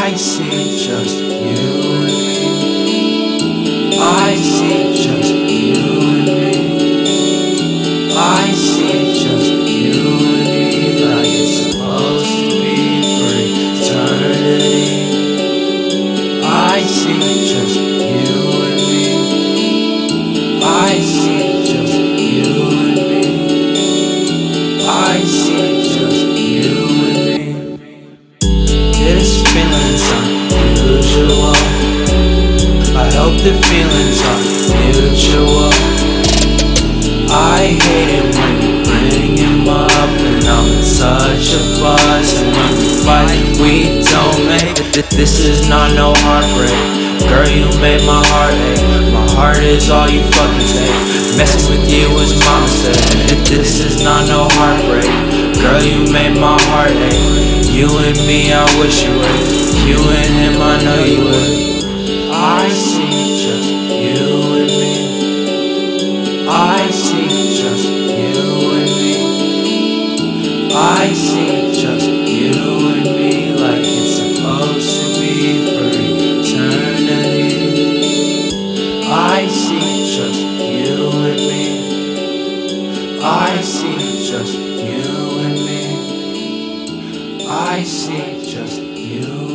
I see just you and me. I see just you and me. I see just you and me, like it's supposed to be for eternity. I see just you and me. I see just you and me. I see just you and me. This feeling's unusual. I hope the feelings are mutual. I hate it when you bring him up and I'm in such a fuss. And when we fight, we don't make it. This is not no heartbreak. Girl, you made my heart ache. My heart is all you fucking take. Messing with you was my mistake. This is not no heartbreak. Girl, you made my heart ache. You and me, I wish you would. You and him, I know you would. I see just you and me. I see just you and me. I see just you and me, like it's supposed to be for eternity. I see just you and me. I see just you and me. I see just you.